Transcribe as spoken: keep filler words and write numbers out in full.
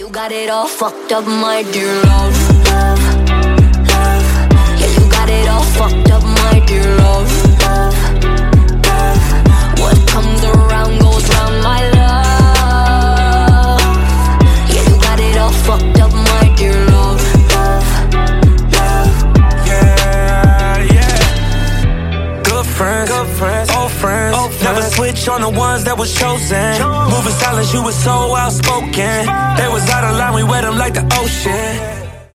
You got it all fucked up, my dear love, love, love. Yeah, you got it all fucked up, my dear love, love, love. What comes around goes round, my love. Yeah, you got it all fucked up, my dear love, love, love. Yeah, yeah. Good friends, good friends, old friends, old friends. Never switch on the ones that was chosen. Moving silence, you was so outspoken. They was out of line, we wet them like the ocean.